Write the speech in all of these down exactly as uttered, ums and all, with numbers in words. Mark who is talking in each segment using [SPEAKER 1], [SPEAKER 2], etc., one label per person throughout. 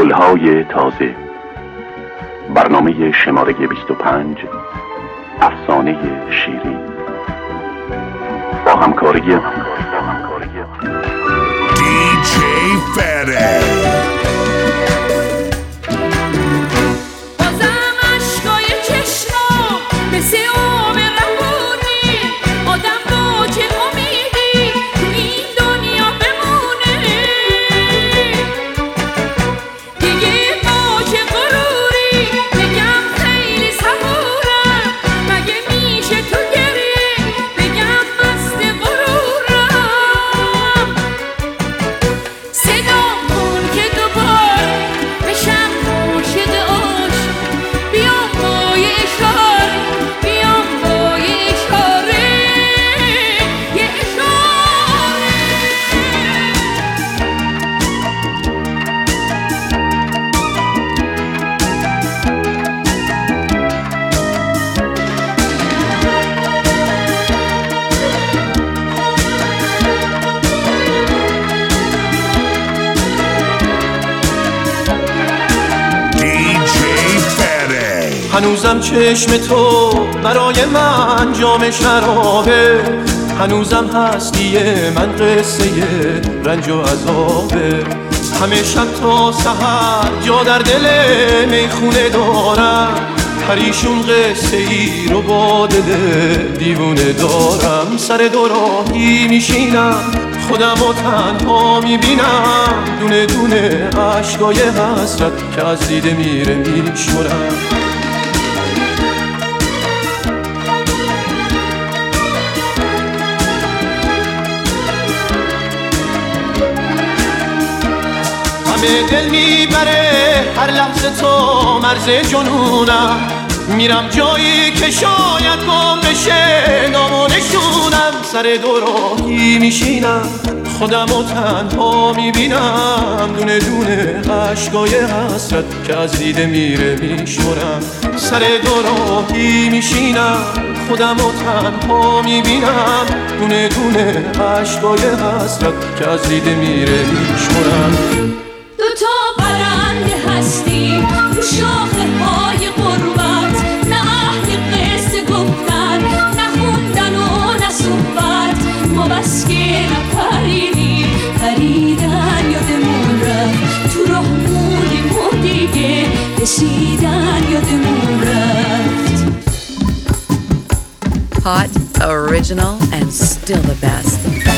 [SPEAKER 1] گلهای تازه، برنامه شماره بیست و پنج، افسانه شیرین، با همکاری
[SPEAKER 2] دیجی فره.
[SPEAKER 3] هنوزم چشم تو برای من جام شرابه، هنوزم هستی من قصه رنج و عذابه. همه شب تا سحر جا در دل میخونه دارم، پریشون قصه ای رو با دل دیوونه دارم. سر دوراهی میشینم خودم و تنها میبینم، دونه دونه عشقای حسرت که از دیده میره میشورم. همه دل میبره هر لحظه تو مرز جنونم، میرم جایی که شاید گم بشه نام و نشونم. سر دوراهی میشینم خودم و تنها میبینم، دونه دونه عشقای حسرت که از دیده میره میشورم. سر دوراهی میشینم خودم و تنها میبینم، دونه دونه عشقای حسرت که از دیده میره میشورم.
[SPEAKER 4] دو تا برنده هستیم رو شاخه های غربت، نه اهل قصه گفتن نه خوندن و نه صحبت. ما بس که نپریدیم پریدن یادمون رفت، تو راه موندیم و دیگه رسیدن یادمون رفت.
[SPEAKER 5] Hot, original and still the best.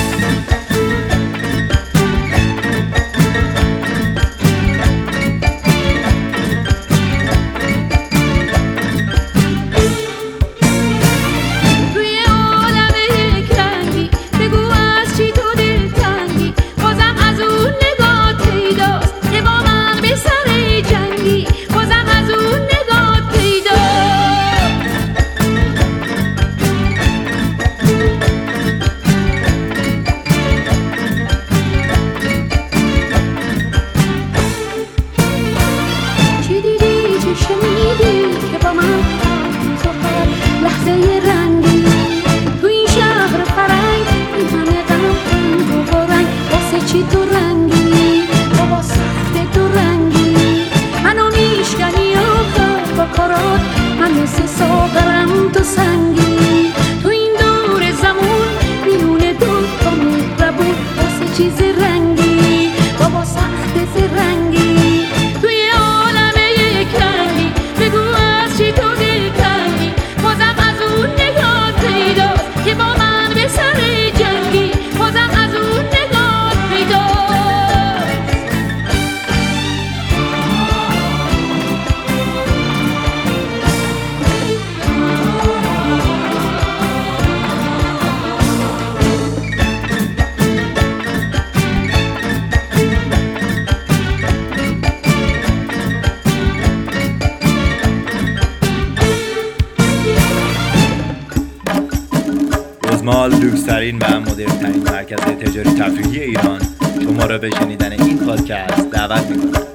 [SPEAKER 6] مال لوکس‌ترین و مدرن‌ترین مرکز تجاری تفریحی ایران شما را به شنیدن این پادکست دعوت می‌کند.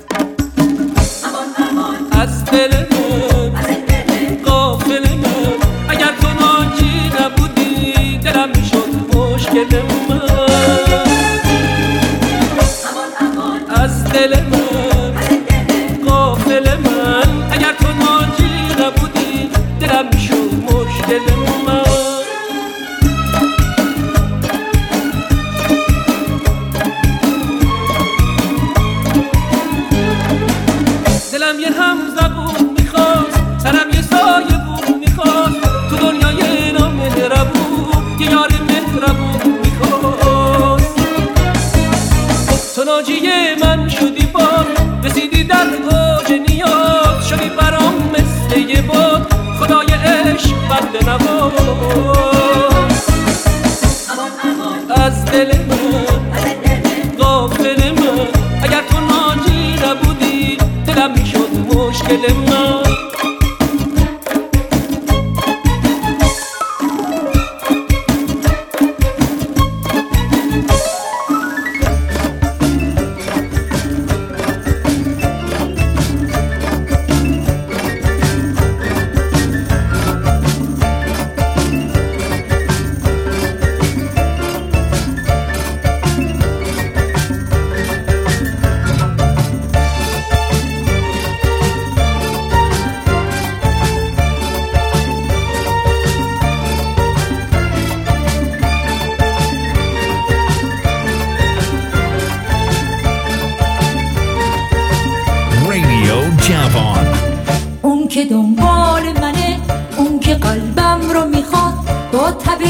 [SPEAKER 7] از دل من غافل من، اگر تو ناجی نبودی دلم میشد مشکل من. از دل من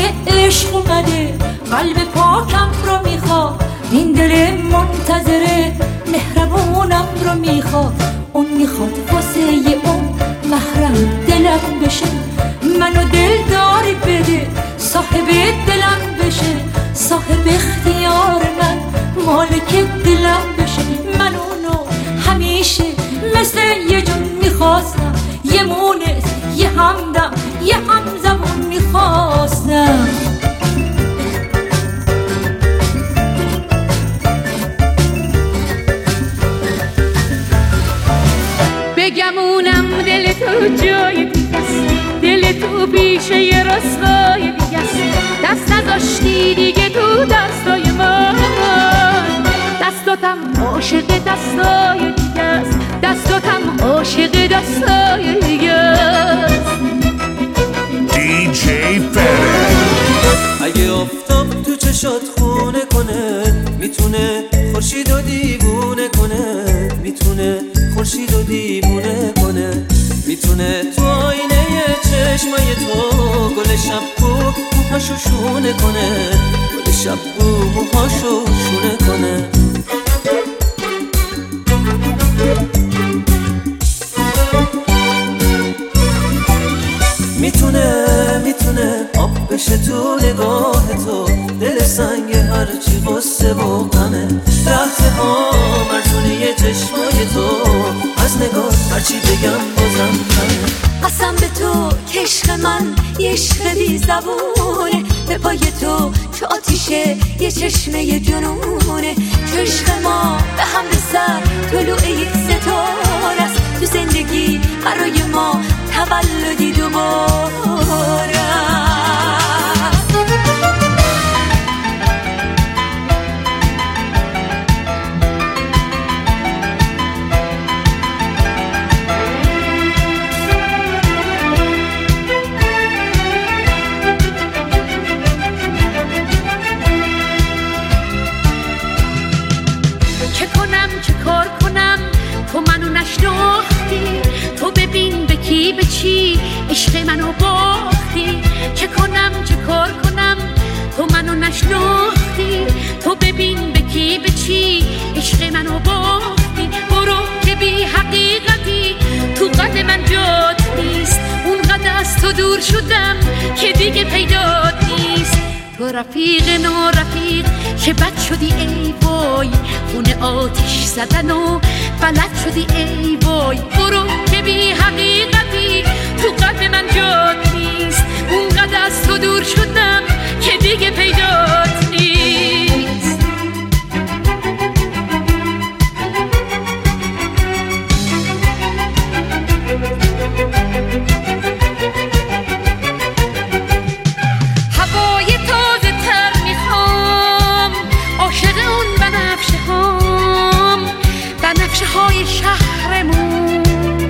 [SPEAKER 4] عشق اومده، قلب پاکم رو میخواد، این دل منتظره مهربونم رو میخواد. اون میخواد واسه اون محرم دلم بشه، منو دلداری بده صاحب دلم بشه، صاحب اختیار من مالک دلم بشه. من اونو همیشه مثل یه جون میخواستم، یه مونس یه همدم یه همزمون میخواستم.
[SPEAKER 8] بگمونم دل تو جای دیگست، دل تو پیشه یه رسوای دیگست، دست نذاشتی دیگه تو دستای من، دستاتم عاشق دستای دیگست، دستاتم عاشق دستای دیگست.
[SPEAKER 2] دی جی فرد
[SPEAKER 7] اگه آفتاب تو چشات خونه کنه، میتونه خورشید و دیوونه کنه، میتونه خورشید و دیوونه کنه، میتونه تو آینه چشمای تو گل شبو موهاشو شونه کنه، گل شبو موهاشو شونه کنه. میتونه میتونه آب بشه تو نگاه تو، دل سنگ هرچی غصه و غمه، رفته ها مرزونه چشمای تو، از نگاه هرچی بگم بازم کمه.
[SPEAKER 4] قسم به تو که عشق من یه عشق بی زبونه، به پای تو چه آتیشه یه چشمه یه جنونه، چه عشق ما به هم رسد طلوع یک ستاره است، تو زندگی برای ما تولدی دوباره.
[SPEAKER 8] چه کنم چه کار کنم تو منو نشناختی، تو ببین به کی به چی عشق منو باختی. چه کنم چه کار کنم تو منو نشناختی، تو ببین به کی به چی عشق منو باختی. برو که بی حقیقتی تو قد من جات نیست، اون قد از تو دور شدم که دیگه پیدات نیست. تو رفیق نو رفیق که بد شدی ای وای، خونه آتیش زدن و بلد شدی ای وای. برو که بی حقیقتی تو قلب من جات نیست، اون قد از تو دور شدم که دیگه پیدات نیست. هوای تازه تر میخوام، عاشق اون بنفشه هام، بنفشه های شهرمون.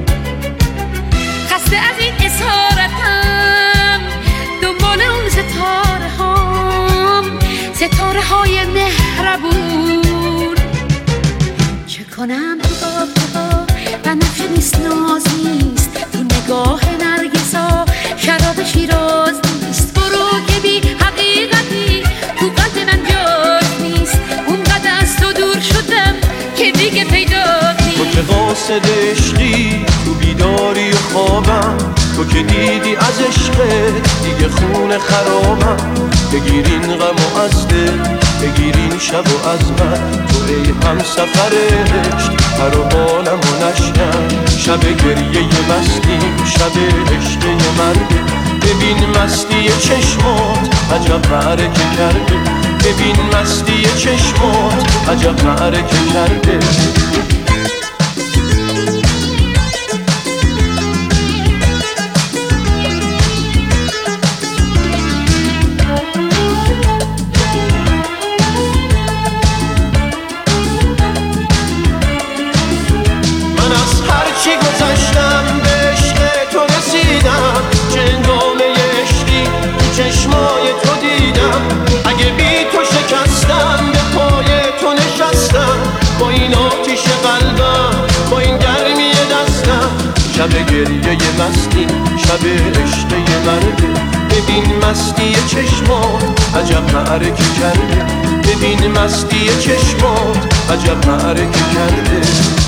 [SPEAKER 8] خسته از این اسارتم، دنبال اون ستاره هام، ستاره های مهربون. چه کنم تو آبها بنفشه نیست ناز نیست، تو نگاه نرگسا شراب شیراز نیست. برو که بی حقیقتی تو قلب من جات نیست، اون قد از تو دور شدم که دیگه پیدات نیست.
[SPEAKER 3] تو که قاصد عشقی تو بیداری و خوابم، تو که دیدی از عشقت دیگه خون خرابم. بگیرین غم و از دل بگیرین شب و از من، تو ای هم سفر عشق پر و بالم و نشکن. شب گریه مستیم شب عشق مرده، ببین مستی چشمات عجب معرکه کرده، ببین مستی چشمات عجب معرکه کرده. من از هرچی گذشتم به عشق تو رسیدم، چندامه عشقی چشمای تو دیدم. اگه بی تو شکستم به پای تو نشستم، با این آتیش قلبم با این گرمی دستم. شب گریه مستی شب عشق مرده، ببین مستی چشمات عجب معرکه کرده ببین مستی چشمات عجب معرکه کرده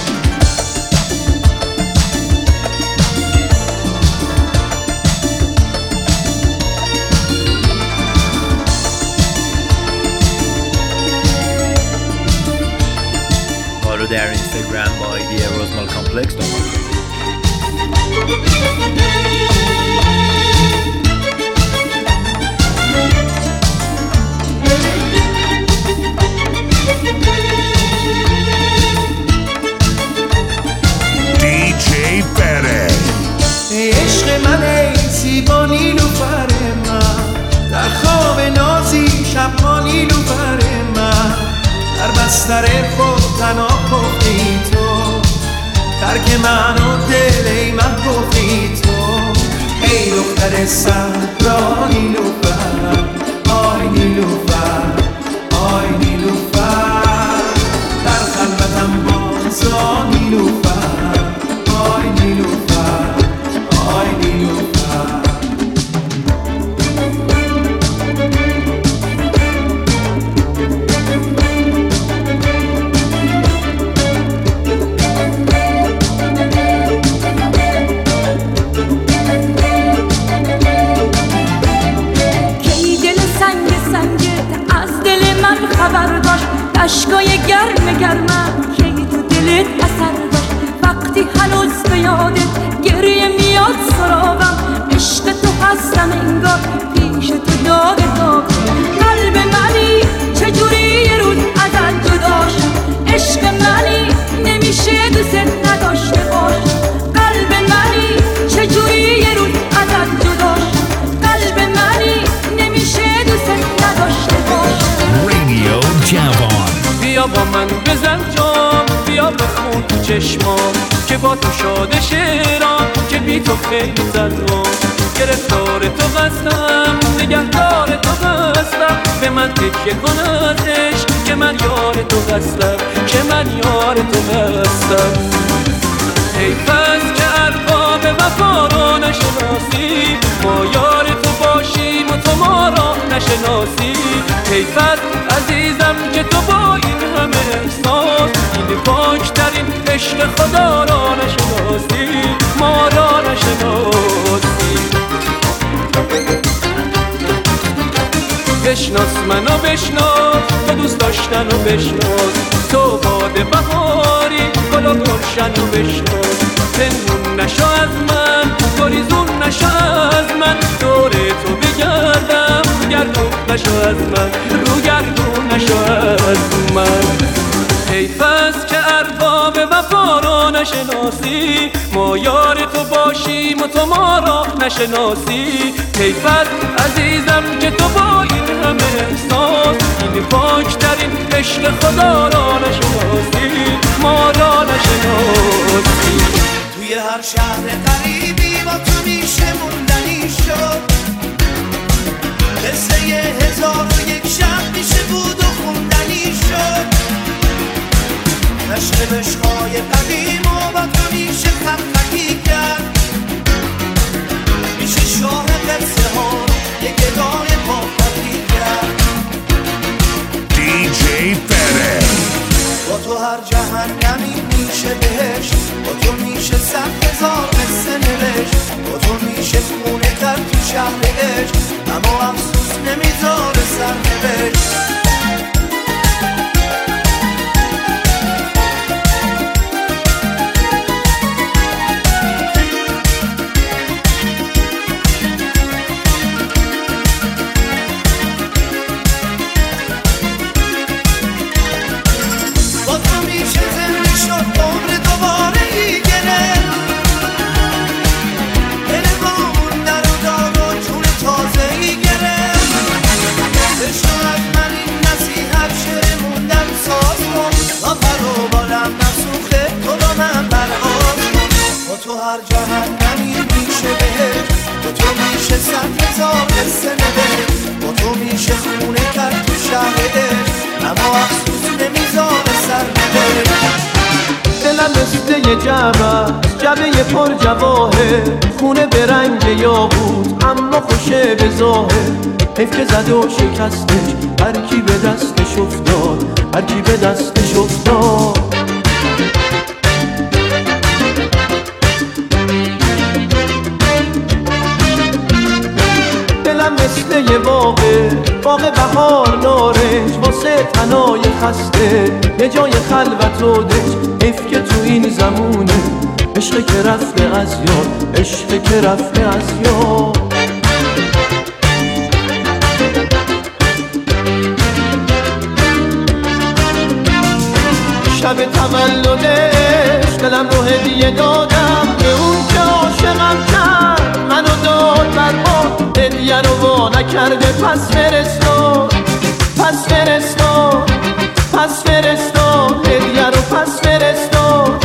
[SPEAKER 6] ما رو در اینستاگرام با آیدی روزمال کامپلکس دنبال کنید.
[SPEAKER 2] دی جی Fede.
[SPEAKER 3] ای عشق من ای زیبا نیلوفر من در خواب نازی شبها نیلوفر من در بستر خود تنها پختی تو ترک من و دل ای من گفتی تو ای دختر صحرا نیلوفر آی نیلوفر آی نیلوفر در خلوتم بازا نیلوفر آی نیلوفر آی نیلوفر
[SPEAKER 4] عشقای گرم گرمم که تو دلت اثر داشت وقتی هنوز به یادت گریه میاد سراغم عشق تو هستم انگار پیش تو داغ داغ قلب منی چجوری یه روز ازت جدا شد عشق منی نمیشه دوست نداشته باش قلب منی چجوری یه روز ازت جدا شد قلب منی نمیشه دوست نداشته باش
[SPEAKER 2] Radio Javon.
[SPEAKER 3] بیا با من بزن جام بیا بخون تو چشمام که با تو شاده شیرام که بی تو خیلی زنم گرفتار تو هستم نگهدار تو هستم به من تکیه کن از عشق که من یار تو هستم که من یار تو هستم حیف است که ارباب وفا را نشناسی ما یار تو باشیم و تو ما را نشناسی حیف است عزیزم که تو با این همه احساس این پاکترین عشق خدا را نشناسی ما را نشناسی بشناس منو بشناس تو دوست داشتن و بشناس تو باد بهاری گل و گلشن و بشناس پنهون نشو از من گریزون نشو از من دور تو بگردم گردون نشو از من رو گردون نشو از من حیف است که ارباب وفا را نشناسی ما یار تو باشیم و تو ما را نشناسی حیف است عزیزم که تو با این همه احساس این پاکترین عشق خدا را نشناسی ما را نشناسی
[SPEAKER 9] توی هر شهر قریبی با تو میشه موندنی شد قصه هزار و یک شب میشه بود و خوندنی شد عشق عشقای قدیم و با تو میشه خطی کرد میشه شاه قصه ها یک گدای پاکتی کرد
[SPEAKER 2] دی جی Fede.
[SPEAKER 9] با تو هر جهنمی میشه بهشت با تو میشه صد هزار قصه نوشت با تو میشه خونه کرد تو شهر عشق اما افسوس نمیذاره سرنوشت
[SPEAKER 3] جبه پر جواهر، خونه به رنگ یاقوت اما خوشه به ظاهر. حیف که زد و شکستش، هر کی به دستش افتاد، هر کی به دستش افتاد. دلم مثل یه باغه، باغ بهار نارنج، واسه تنای خسته یه جای خلوت و دنج. حیف که تو این زمونه عشق که رفته از یاد، عشق که رفته از یاد. شب تولدش دلم رو هدیه دادم به اون که عاشقم کرد، منو داد برباد، هدیه رو وا نکرده. پس فرستاد، پس فرستاد، پس فرستاد، هدیه رو پس فرستاد.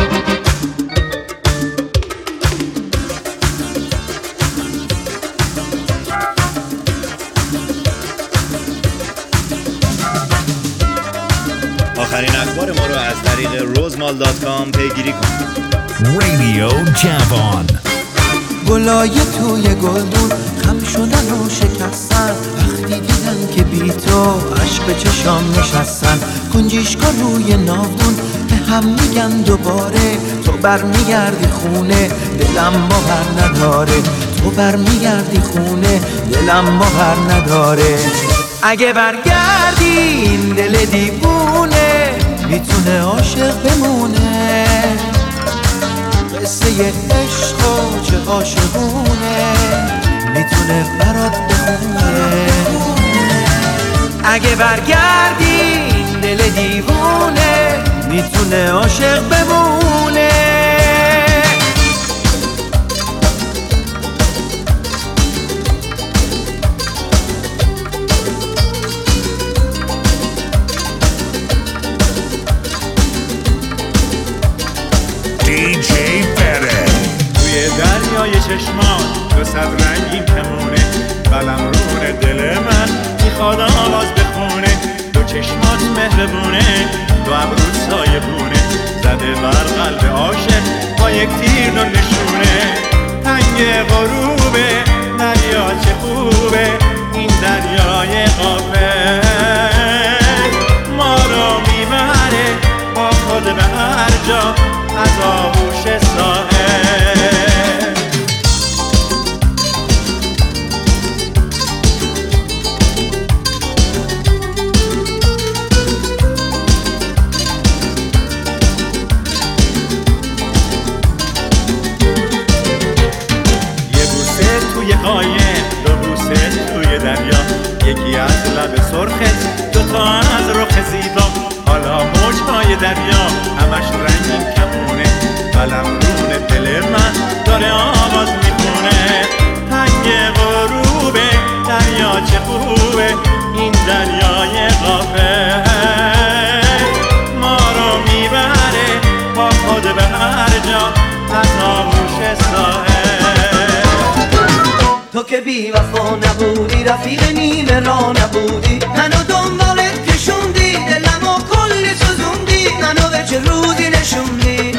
[SPEAKER 6] آخرین اخبار ما رو از طریق روزمال دات کام پیگیری کنید.
[SPEAKER 2] رادیو جوان.
[SPEAKER 9] گلای توی گلدون خم شدن و شکستن، وقتی دیدن که بی تو عشق چشام نشستن. کنجیشکا روی ناودون به هم میگن دوباره، تو برمیگردی خونه دلم باور نداره، تو برمیگردی خونه دلم باور نداره. اگه برگردی این دل دیوونه میتونه عاشق بمونه، قصه عشق و چه عاشقونه میتونه برات بخونه. اگه برگردی این دل دیوونه میتونه عاشق بمونه.
[SPEAKER 2] دی جی Perez.
[SPEAKER 10] توی دریای چشمان دو صد رنگین کمونه، قلم رون دل من میخواد آواز بخونه. دو چشمات مهربونه، دو ابروت سایه بونه، زده بر قلب عاشق با یک تیر دو نشونه. تنگ غروبه دریا چه خوبه، این دریای غافل ما رو میبره با خود به هر جا از آغوش ساحل. یه بوسه توی قایم، دو بوسه توی دریا، یکی از لب سرخت، دوتا از رخ زیبا. حالا موجهای دریا همش رنگین کمونه، قلم رون دل من داره آواز میخونه. تنگ غروبه دریا چه خوبه، این دریای غافل ما رو میبره با خود به هر جا از آغوش ساحل.
[SPEAKER 9] تو که بی وفا نبودی، رفیق نیمه را نبودی، منو دنبالت کشوندی، دلمو کلی سوزوندی، منو به چه روزی نشوندی.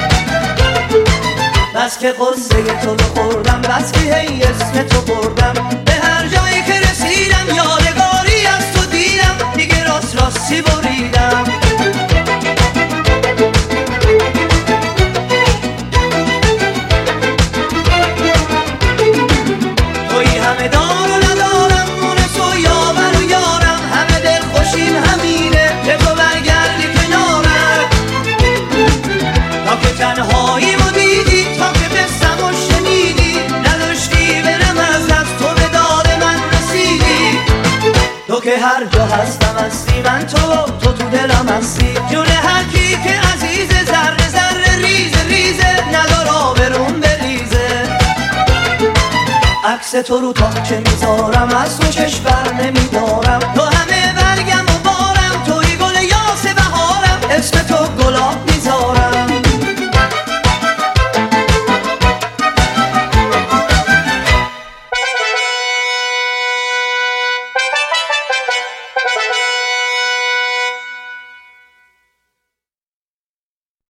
[SPEAKER 9] بس که قصه تو رو خوردم، بس که هی اسم تو بردم، به هر جایی که رسیدم یادگاری از تو دیدم، دیگه راست راستی بریدم. توی همه دار و ندارم، مونس و یاور و یارم، همه دل خوشیم همینه که تو برگردی کنارم. تا که تنهایی مو دیدی، تا که بستم و شنیدی، نداشتی برم از دست، تو به داد من رسیدی. تو که هر جا هستم هستی، من تو تو تو دلم هستی، جون هر کی که عزیز، ذره ذره ریزه ریزه، ندار آبرون بریزه. عکس تو رو تا چه میذارم، از تو چشم بر نمیدارم، تو